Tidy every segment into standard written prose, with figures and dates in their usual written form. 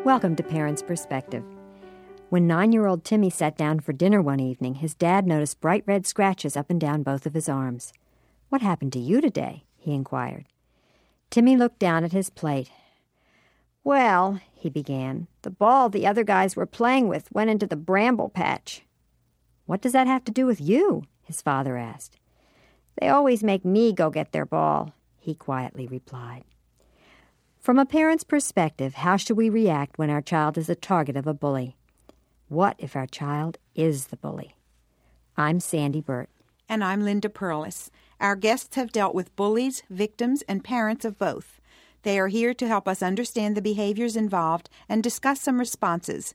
Welcome to Parents' Perspective. When 9-year-old Timmy sat down for dinner one evening, his dad noticed bright red scratches up and down both of his arms. "What happened to you today?" he inquired. Timmy looked down at his plate. "Well," he began, "the ball the other guys were playing with went into the bramble patch." "What does that have to do with you?" his father asked. "They always make me go get their ball," he quietly replied. From a parent's perspective, how should we react when our child is the target of a bully? What if our child is the bully? I'm Sandy Burt. And I'm Linda Perlis. Our guests have dealt with bullies, victims, and parents of both. They are here to help us understand the behaviors involved and discuss some responses.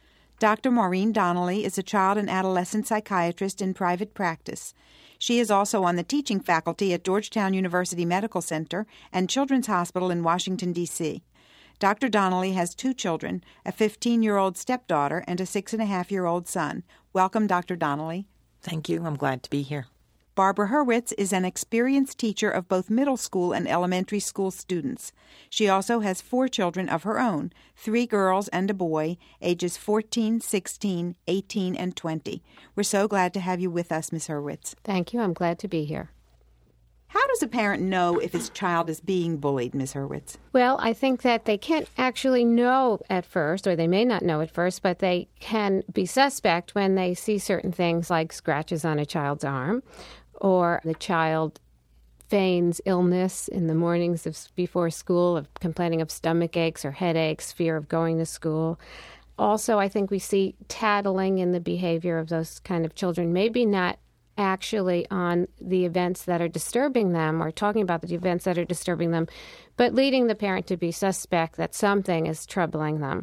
Dr. Maureen Donnelly is a child and adolescent psychiatrist in private practice. She is also on the teaching faculty at Georgetown University Medical Center and Children's Hospital in Washington, D.C. Dr. Donnelly has 2 children, a 15-year-old stepdaughter and a 6.5-year-old son. Welcome, Dr. Donnelly. Thank you. I'm glad to be here. Barbara Hurwitz is an experienced teacher of both middle school and elementary school students. She also has 4 children of her own, 3 girls and a boy, ages 14, 16, 18, and 20. We're so glad to have you with us, Ms. Hurwitz. Thank you. I'm glad to be here. How does a parent know if his child is being bullied, Ms. Hurwitz? Well, I think that they can't actually know at first, or they may not know at first, but they can be suspect when they see certain things like scratches on a child's arm, or the child feigns illness in the mornings before school, of complaining of stomach aches or headaches, fear of going to school. Also, I think we see tattling in the behavior of those kind of children, maybe not actually on the events that are disturbing them or talking about the events that are disturbing them, but leading the parent to be suspect that something is troubling them.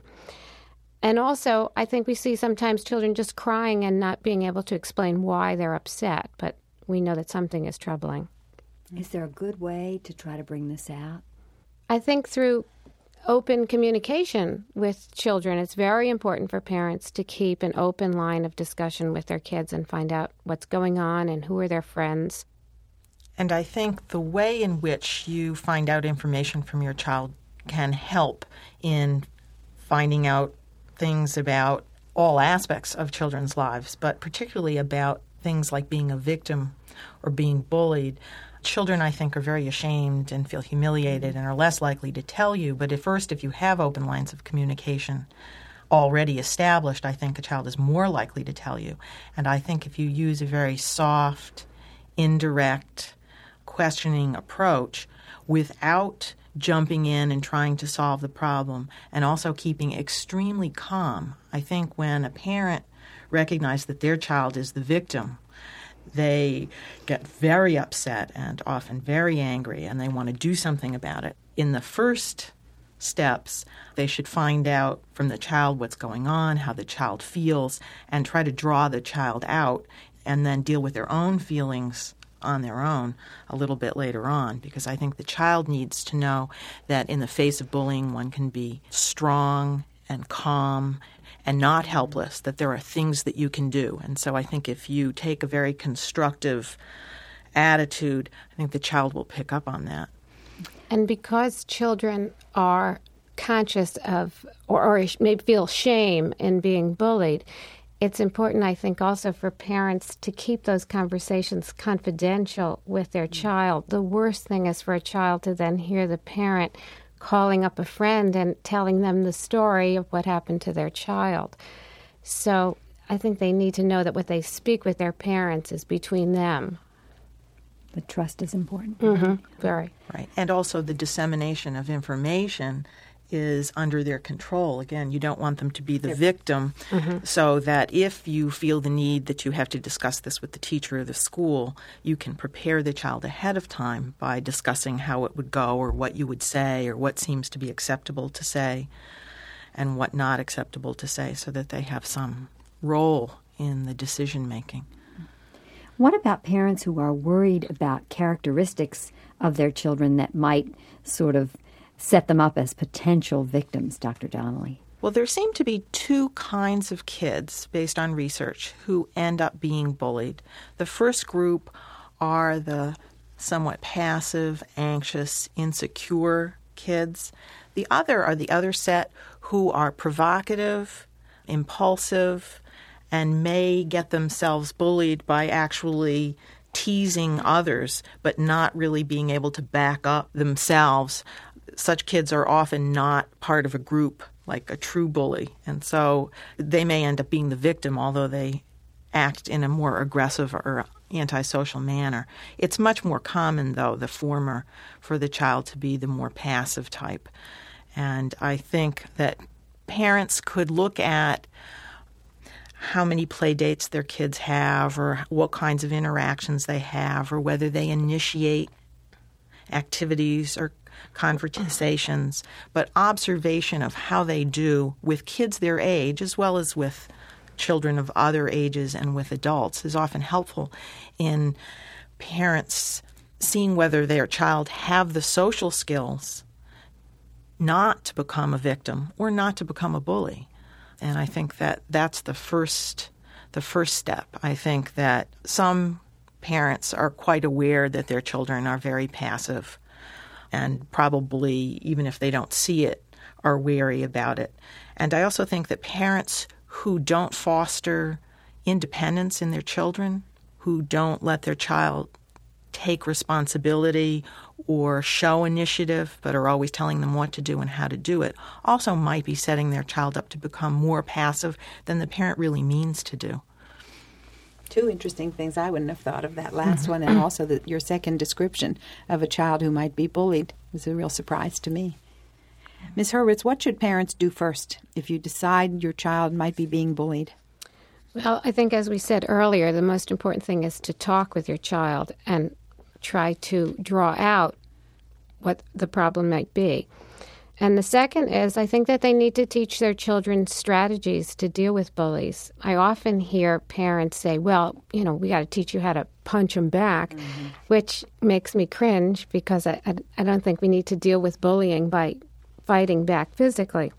And also, I think we see sometimes children just crying and not being able to explain why they're upset, but we know that something is troubling. Is there a good way to try to bring this out? I think through open communication with children. It's very important for parents to keep an open line of discussion with their kids and find out what's going on and who are their friends. And I think the way in which you find out information from your child can help in finding out things about all aspects of children's lives, but particularly about things like being a victim or being bullied. Children, I think, are very ashamed and feel humiliated and are less likely to tell you. But if you have open lines of communication already established, I think a child is more likely to tell you. And I think if you use a very soft, indirect, questioning approach without jumping in and trying to solve the problem and also keeping extremely calm, I think when a parent recognizes that their child is the victim, they get very upset and often very angry, and they want to do something about it. In the first steps, they should find out from the child what's going on, how the child feels, and try to draw the child out and then deal with their own feelings on their own a little bit later on, because I think the child needs to know that in the face of bullying, one can be strong and calm and not helpless, that there are things that you can do. And so I think if you take a very constructive attitude, I think the child will pick up on that. And because children are conscious of or maybe feel shame in being bullied, it's important, I think, also for parents to keep those conversations confidential with their child. The worst thing is for a child to then hear the parent calling up a friend and telling them the story of what happened to their child. So I think they need to know that what they speak with their parents is between them. The trust is important. Mm-hmm. Very. Right. And also the dissemination of information is under their control. Again, you don't want them to be the victim, so that if you feel the need that you have to discuss this with the teacher or the school, you can prepare the child ahead of time by discussing how it would go or what you would say or what seems to be acceptable to say and what not acceptable to say, so that they have some role in the decision-making. What about parents who are worried about characteristics of their children that might sort of set them up as potential victims, Dr. Donnelly? Well, there seem to be 2 kinds of kids, based on research, who end up being bullied. The first group are the somewhat passive, anxious, insecure kids. The other are the other set who are provocative, impulsive, and may get themselves bullied by actually teasing others, but not really being able to back up themselves. Such kids are often not part of a group like a true bully, and so they may end up being the victim, although they act in a more aggressive or antisocial manner. It's much more common, though, the former, for the child to be the more passive type. And I think that parents could look at how many play dates their kids have or what kinds of interactions they have or whether they initiate activities or conversations, but observation of how they do with kids their age as well as with children of other ages and with adults is often helpful in parents seeing whether their child have the social skills not to become a victim or not to become a bully. And I think that that's the first step. I think that some parents are quite aware that their children are very passive and probably, even if they don't see it, are wary about it. And I also think that parents who don't foster independence in their children, who don't let their child take responsibility or show initiative, but are always telling them what to do and how to do it, also might be setting their child up to become more passive than the parent really means to do. Two interesting things. I wouldn't have thought of that last one, and also your second description of a child who might be bullied was a real surprise to me. Ms. Hurwitz, what should parents do first if you decide your child might be being bullied? Well, I think, as we said earlier, the most important thing is to talk with your child and try to draw out what the problem might be. And the second is, I think that they need to teach their children strategies to deal with bullies. I often hear parents say, well, we got to teach you how to punch them back, which makes me cringe because I don't think we need to deal with bullying by fighting back physically.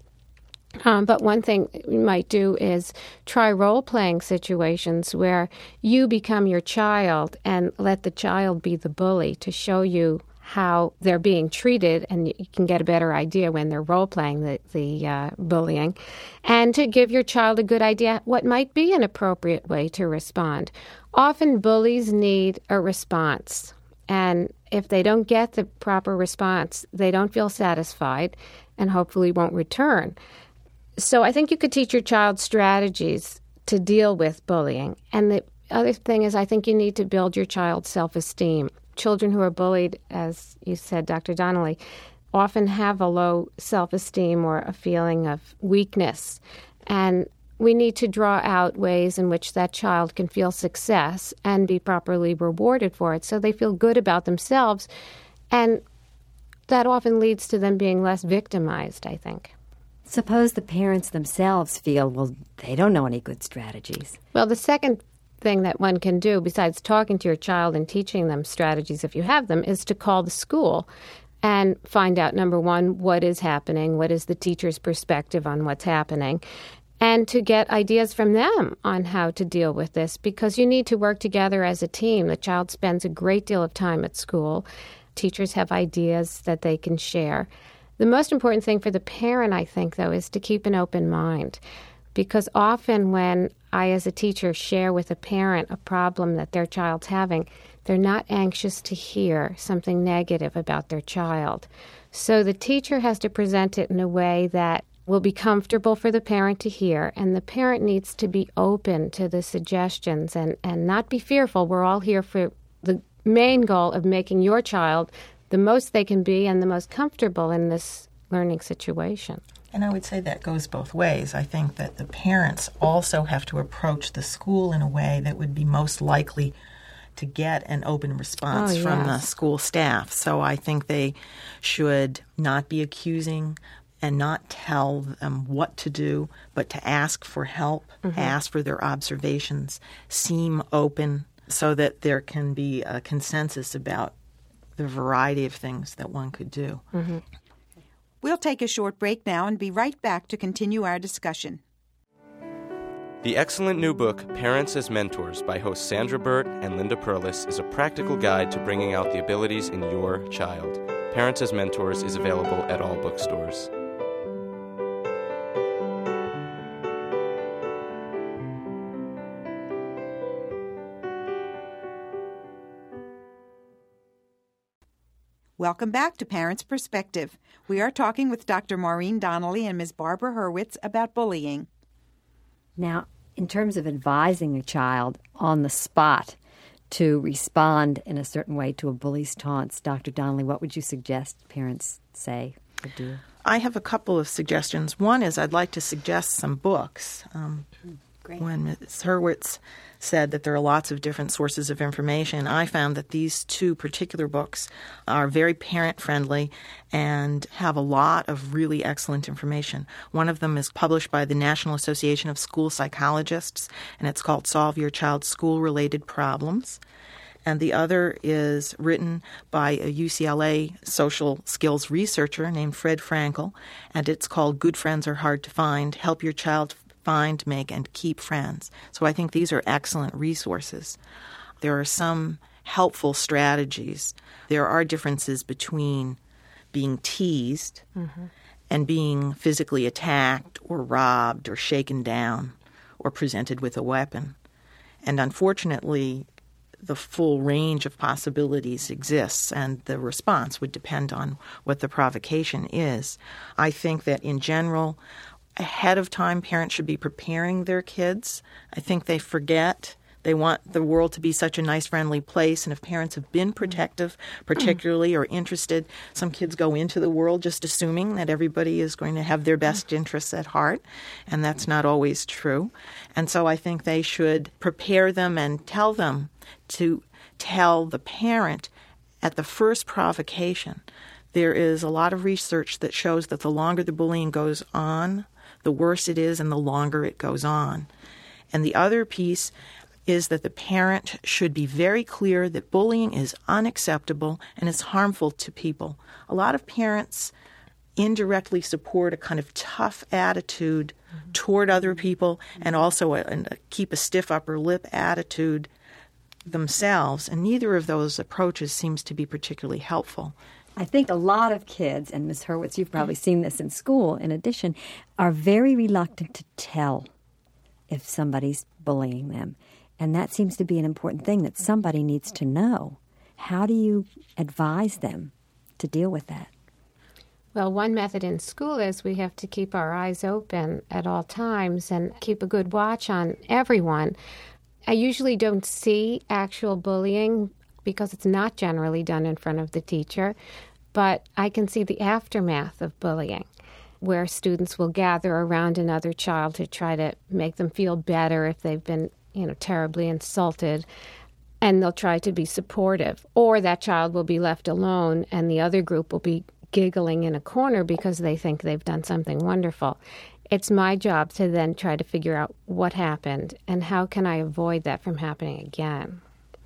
But one thing we might do is try role-playing situations where you become your child and let the child be the bully to show you how they're being treated, and you can get a better idea when they're role-playing the bullying, and to give your child a good idea what might be an appropriate way to respond. Often bullies need a response, and if they don't get the proper response, they don't feel satisfied and hopefully won't return. So I think you could teach your child strategies to deal with bullying. And the other thing is I think you need to build your child's self-esteem. Children who are bullied, as you said, Dr. Donnelly, often have a low self-esteem or a feeling of weakness. And we need to draw out ways in which that child can feel success and be properly rewarded for it so they feel good about themselves. And that often leads to them being less victimized, I think. Suppose the parents themselves feel, well, they don't know any good strategies. Well, the second thing that one can do, besides talking to your child and teaching them strategies if you have them, is to call the school and find out, number one, what is happening, what is the teacher's perspective on what's happening, and to get ideas from them on how to deal with this, because you need to work together as a team. The child spends a great deal of time at school. Teachers have ideas that they can share. The most important thing for the parent, I think, though, is to keep an open mind, because often when I, as a teacher, share with a parent a problem that their child's having, they're not anxious to hear something negative about their child. So the teacher has to present it in a way that will be comfortable for the parent to hear, and the parent needs to be open to the suggestions and not be fearful. We're all here for the main goal of making your child the most they can be and the most comfortable in this learning situation. And I would say that goes both ways. I think that the parents also have to approach the school in a way that would be most likely to get an open response from the school staff. So I think they should not be accusing and not tell them what to do, but to ask for help, ask for their observations, seem open so that there can be a consensus about the variety of things that one could do. We'll take a short break now and be right back to continue our discussion. The excellent new book, Parents as Mentors, by hosts Sandra Burt and Linda Perlis, is a practical guide to bringing out the abilities in your child. Parents as Mentors is available at all bookstores. Welcome back to Parents' Perspective. We are talking with Dr. Maureen Donnelly and Ms. Barbara Hurwitz about bullying. Now, in terms of advising a child on the spot to respond in a certain way to a bully's taunts, Dr. Donnelly, what would you suggest parents say or do? I have a couple of suggestions. One is I'd like to suggest some books. Great. When Ms. Hurwitz said that there are lots of different sources of information, I found that these two particular books are very parent-friendly and have a lot of really excellent information. One of them is published by the National Association of School Psychologists, and it's called Solve Your Child's School-Related Problems. And the other is written by a UCLA social skills researcher named Fred Frankel, and it's called Good Friends Are Hard to Find. Help Your Child Find, Make, and Keep Friends. So I think these are excellent resources. There are some helpful strategies. There are differences between being teased and being physically attacked or robbed or shaken down or presented with a weapon. And unfortunately, the full range of possibilities exists, and the response would depend on what the provocation is. I think that in general, ahead of time, parents should be preparing their kids. I think they forget. They want the world to be such a nice, friendly place. And if parents have been protective, particularly, or interested, some kids go into the world just assuming that everybody is going to have their best interests at heart. And that's not always true. And so I think they should prepare them and tell them to tell the parent at the first provocation. There is a lot of research that shows that the longer the bullying goes on, the worse it is and the longer it goes on. And the other piece is that the parent should be very clear that bullying is unacceptable and is harmful to people. A lot of parents indirectly support a kind of tough attitude toward other people and also keep a stiff upper lip attitude themselves, and neither of those approaches seems to be particularly helpful. I think a lot of kids, and Ms. Hurwitz, you've probably seen this in school in addition, are very reluctant to tell if somebody's bullying them. And that seems to be an important thing that somebody needs to know. How do you advise them to deal with that? Well, one method in school is we have to keep our eyes open at all times and keep a good watch on everyone. I usually don't see actual bullying because it's not generally done in front of the teacher, but I can see the aftermath of bullying, where students will gather around another child to try to make them feel better if they've been, terribly insulted, and they'll try to be supportive. Or that child will be left alone, and the other group will be giggling in a corner because they think they've done something wonderful. It's my job to then try to figure out what happened and how can I avoid that from happening again.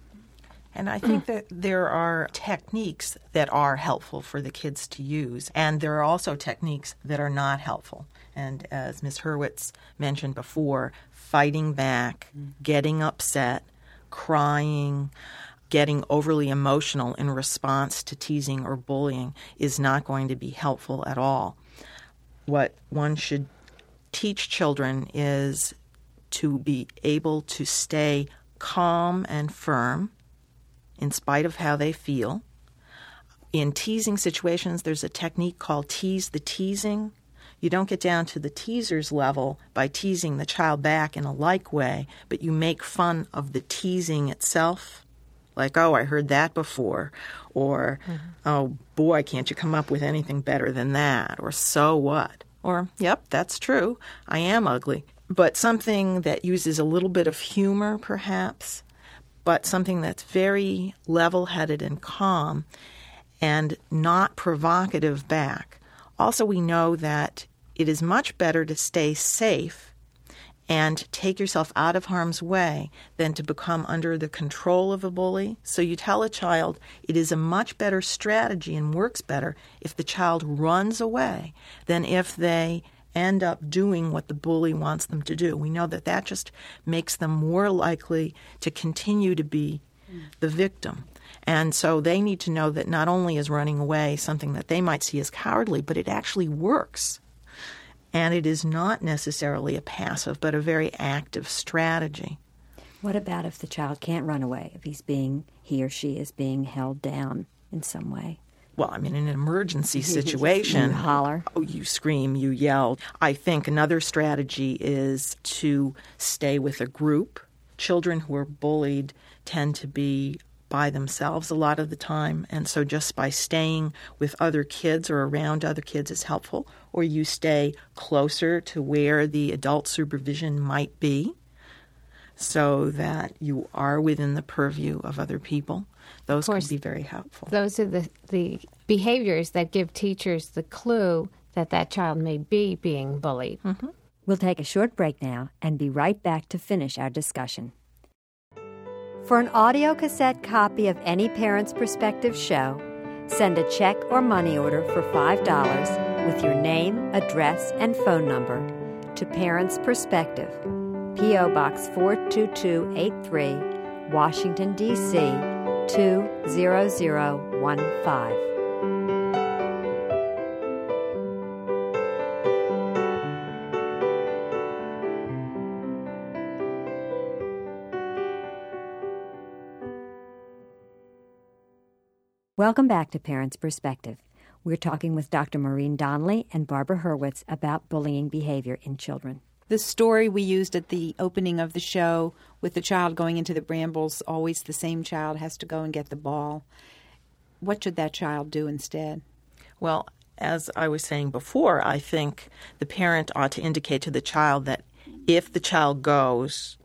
And I think that there are techniques that are helpful for the kids to use, and there are also techniques that are not helpful. And as Ms. Hurwitz mentioned before, fighting back, getting upset, crying, getting overly emotional in response to teasing or bullying is not going to be helpful at all. What one should teach children is to be able to stay calm and firm in spite of how they feel. In teasing situations, there's a technique called tease the teasing. You don't get down to the teaser's level by teasing the child back in a like way, but you make fun of the teasing itself. Like, oh, I heard that before. Or, oh, boy, can't you come up with anything better than that? Or, so what? Or, yep, that's true. I am ugly. But something that uses a little bit of humor, perhaps, but something that's very level-headed and calm and not provocative back. Also, we know that it is much better to stay safe and take yourself out of harm's way than to become under the control of a bully. So you tell a child it is a much better strategy and works better if the child runs away than if they end up doing what the bully wants them to do. We know that that just makes them more likely to continue to be the victim. And so they need to know that not only is running away something that they might see as cowardly, but it actually works. And it is not necessarily a passive, but a very active strategy. What about if the child can't run away, if he or she is being held down in some way? Well, I mean, in an emergency situation, you holler. Oh, you scream, you yell. I think another strategy is to stay with a group. Children who are bullied tend to be by themselves a lot of the time, and so just by staying with other kids or around other kids is helpful, or you stay closer to where the adult supervision might be so that you are within the purview of other people. Those can be very helpful. Those are the behaviors that give teachers the clue that that child may be being bullied. Mm-hmm. We'll take a short break now and be right back to finish our discussion. For an audio cassette copy of any Parent's Perspective show, send a check or money order for $5 with your name, address, and phone number to Parent's Perspective, P.O. Box 42283, Washington, D.C., 20015. Welcome back to Parent's Perspective. We're talking with Dr. Maureen Donnelly and Barbara Hurwitz about bullying behavior in children. The story we used at the opening of the show with the child going into the brambles, always the same child has to go and get the ball. What should that child do instead? Well, as I was saying before, I think the parent ought to indicate to the child that if the child goes,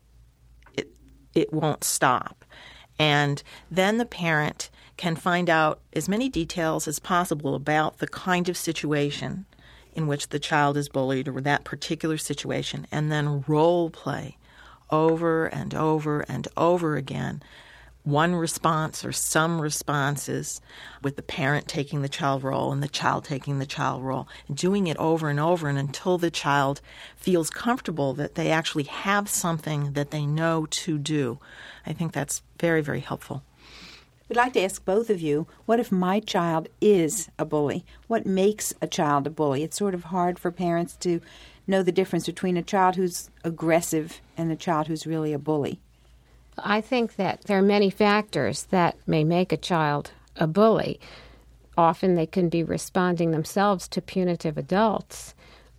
it won't stop. And then the parent can find out as many details as possible about the kind of situation in which the child is bullied or that particular situation, and then role play over and over and over again one response or some responses with the parent taking the child role and the child taking the child role, and doing it over and over and until the child feels comfortable that they actually have something that they know to do. I think that's very, very helpful. We'd like to ask both of you, what if my child is a bully? What makes a child a bully? It's sort of hard for parents to know the difference between a child who's aggressive and a child who's really a bully. I think that there are many factors that may make a child a bully. Often they can be responding themselves to punitive adults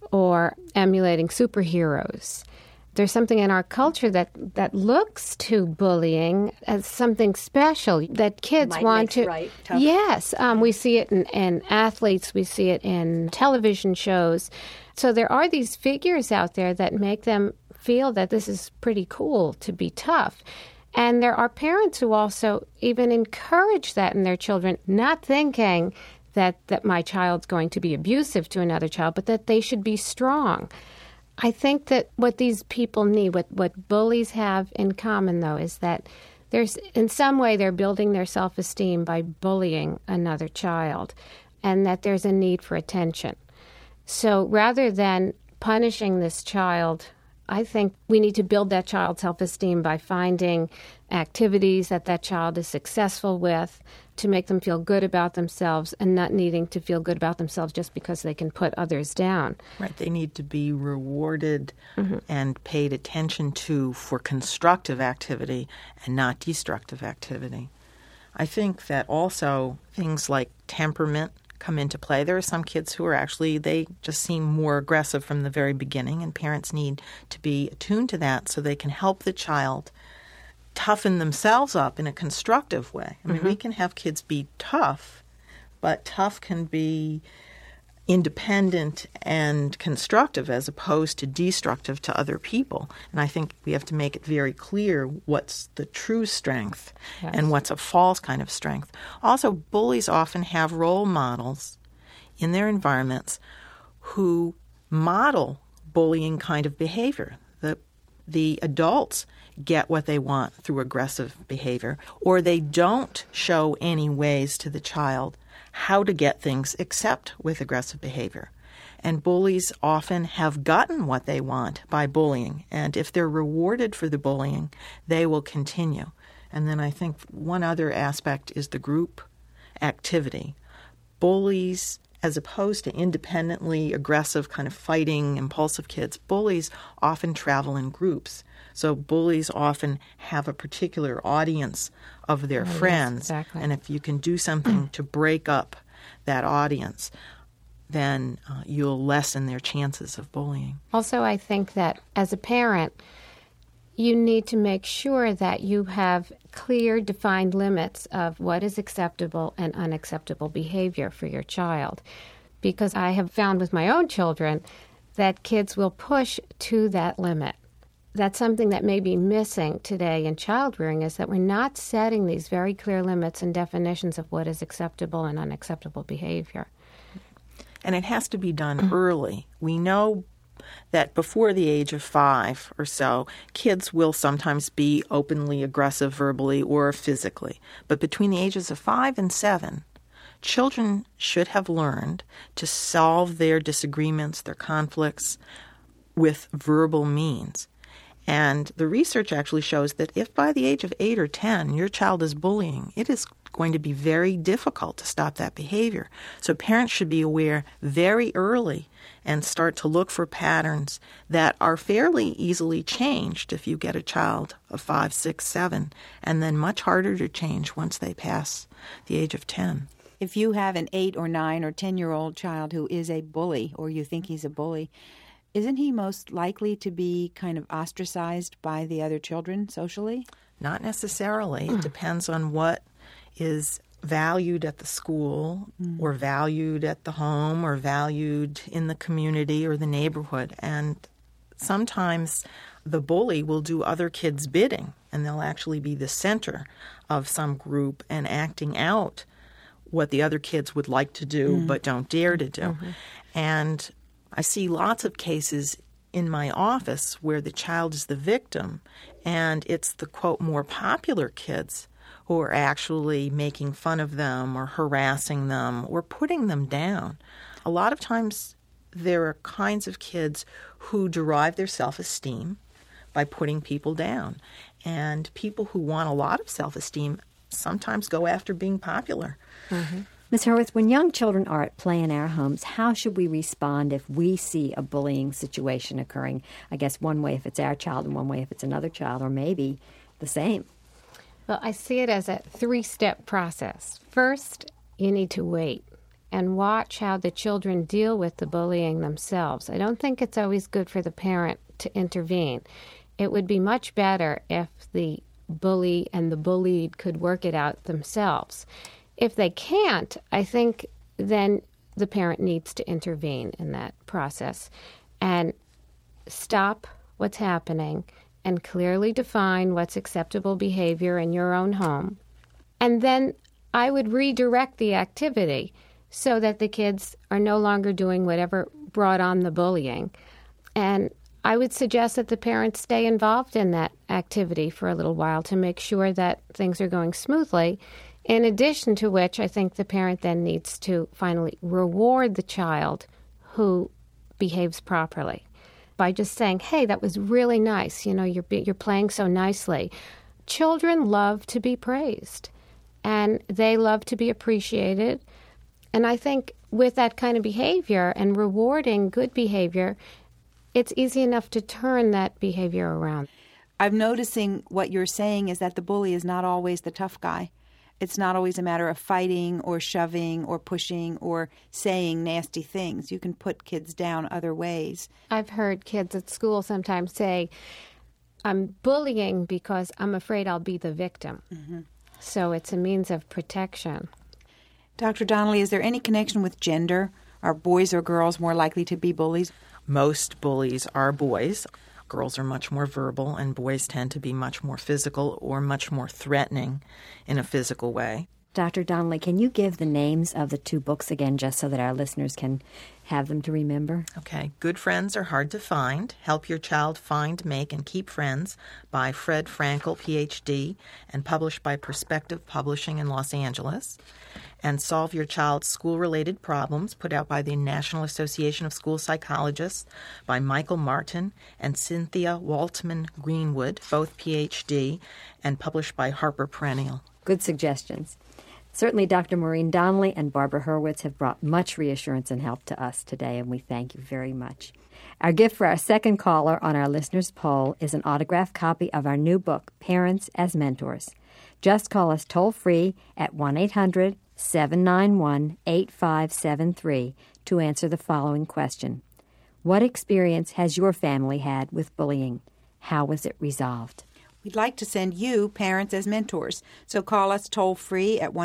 or emulating superheroes. There's something in our culture that looks to bullying as something special that kids want to. Right, tough. Yes, we see it in athletes. We see it in television shows. So there are these figures out there that make them feel that this is pretty cool to be tough. And there are parents who also even encourage that in their children, not thinking that my child's going to be abusive to another child, but that they should be strong. I think that what these people need, what bullies have in common, though, is that there's in some way they're building their self-esteem by bullying another child, and that there's a need for attention. So rather than punishing this child, I think we need to build that child's self-esteem by finding activities that child is successful with to make them feel good about themselves and not needing to feel good about themselves just because they can put others down. Right. They need to be rewarded and paid attention to for constructive activity and not destructive activity. I think that also things like temperament come into play. There are some kids who are actually, they just seem more aggressive from the very beginning, and parents need to be attuned to that so they can help the child toughen themselves up in a constructive way. I mean, we can have kids be tough, but tough can be independent and constructive as opposed to destructive to other people. And I think we have to make it very clear what's the true strength and what's a false kind of strength. Also, bullies often have role models in their environments who model bullying kind of behavior. The adults get what they want through aggressive behavior, or they don't show any ways to the child how to get things except with aggressive behavior. And bullies often have gotten what they want by bullying, and if they're rewarded for the bullying, they will continue. And then I think one other aspect is the group activity. Bullies, as opposed to independently aggressive, kind of fighting, impulsive kids, bullies often travel in groups. So bullies often have a particular audience of their friends. Exactly. And if you can do something to break up that audience, then you'll lessen their chances of bullying. Also, I think that as a parent, you need to make sure that you have clear, defined limits of what is acceptable and unacceptable behavior for your child. Because I have found with my own children that kids will push to that limit. That's something that may be missing today in child rearing, is that we're not setting these very clear limits and definitions of what is acceptable and unacceptable behavior. And it has to be done early. We know that before the age of 5 or so, kids will sometimes be openly aggressive verbally or physically. But between the ages of 5 and 7, children should have learned to solve their disagreements, their conflicts, with verbal means. And the research actually shows that if by the age of 8 or 10 your child is bullying, it is going to be very difficult to stop that behavior. So parents should be aware very early and start to look for patterns that are fairly easily changed if you get a child of 5, 6, 7, and then much harder to change once they pass the age of 10. If you have an 8 or 9 or 10-year-old child who is a bully, or you think he's a bully, isn't he most likely to be kind of ostracized by the other children socially? Not necessarily. It depends on what is valued at the school or valued at the home or valued in the community or the neighborhood. And sometimes the bully will do other kids' bidding, and they'll actually be the center of some group and acting out what the other kids would like to do but don't dare to do. And I see lots of cases in my office where the child is the victim, and it's the, quote, more popular kids who are actually making fun of them or harassing them or putting them down. A lot of times there are kinds of kids who derive their self-esteem by putting people down. And people who want a lot of self-esteem sometimes go after being popular. Ms. Hurwitz, when young children are at play in our homes, how should we respond if we see a bullying situation occurring? I guess one way if it's our child and one way if it's another child, or maybe the same. Well, I see it as a 3-step process. First, you need to wait and watch how the children deal with the bullying themselves. I don't think it's always good for the parent to intervene. It would be much better if the bully and the bullied could work it out themselves. If they can't, I think then the parent needs to intervene in that process and stop what's happening and clearly define what's acceptable behavior in your own home. And then I would redirect the activity so that the kids are no longer doing whatever brought on the bullying. And I would suggest that the parents stay involved in that activity for a little while to make sure that things are going smoothly. In addition to which, I think the parent then needs to finally reward the child who behaves properly by just saying, hey, that was really nice. You know, you're playing so nicely. Children love to be praised, and they love to be appreciated. And I think with that kind of behavior and rewarding good behavior, it's easy enough to turn that behavior around. I'm noticing what you're saying is that the bully is not always the tough guy. It's not always a matter of fighting or shoving or pushing or saying nasty things. You can put kids down other ways. I've heard kids at school sometimes say, I'm bullying because I'm afraid I'll be the victim. So it's a means of protection. Dr. Donnelly, is there any connection with gender? Are boys or girls more likely to be bullies? Most bullies are boys. Girls are much more verbal, and boys tend to be much more physical or much more threatening in a physical way. Dr. Donnelly, can you give the names of the two books again just so that our listeners can have them to remember? Okay. Good Friends Are Hard to Find. Help Your Child Find, Make, and Keep Friends by Fred Frankel, Ph.D., and published by Perspective Publishing in Los Angeles. And Solve Your Child's School-Related Problems, put out by the National Association of School Psychologists by Michael Martin and Cynthia Waltman Greenwood, both Ph.D., and published by Harper Perennial. Good suggestions. Certainly, Dr. Maureen Donnelly and Barbara Hurwitz have brought much reassurance and help to us today, and we thank you very much. Our gift for our second caller on our listeners' poll is an autographed copy of our new book, Parents as Mentors. Just call us toll-free at 1-800-791-8573 to answer the following question. What experience has your family had with bullying? How was it resolved? We'd like to send you Parents as Mentors, so call us toll-free at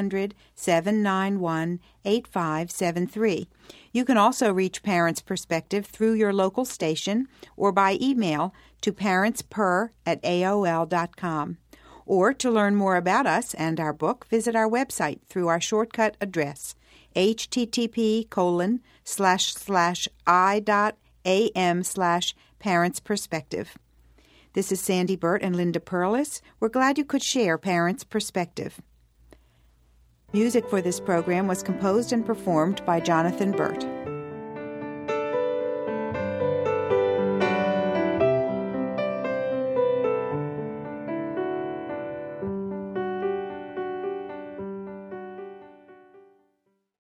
1-800-791-8573. You can also reach Parents Perspective through your local station or by email to parentsper@aol.com. Or to learn more about us and our book, visit our website through our shortcut address, http://i.am/parentsperspective. This is Sandy Burt and Linda Perlis. We're glad you could share Parents' Perspective. Music for this program was composed and performed by Jonathan Burt.